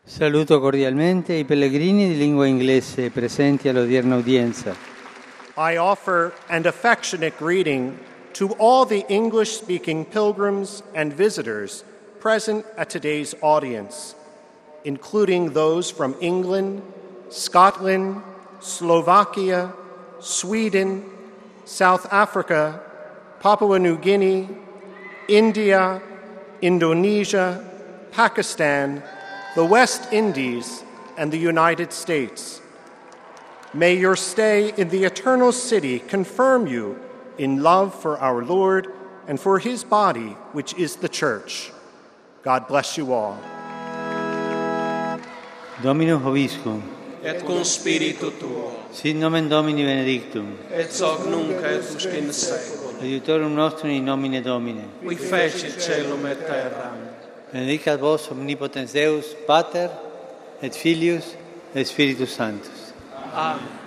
Saluto cordialmente i pellegrini di lingua inglese presenti all'odierna udienza. I offer an affectionate greeting to all the English-speaking pilgrims and visitors present at today's audience, including those from England, Scotland, Slovakia, Sweden, South Africa, Papua New Guinea, India, Indonesia, Pakistan, the West Indies, and the United States. May your stay in the eternal city confirm you in love for our Lord and for his body, which is the church. God bless you all. Dominus Vobiscum. Et cum spiritu tuo. Sit nomen Domini benedictum. Et hoc nunc et usque in saeculum. Aiutorium nostrum in nomine Domini. Qui fecit caelum et terram. Benedicat vos omnipotens Deus, Pater, et Filius, et Spiritus Sanctus. Amen.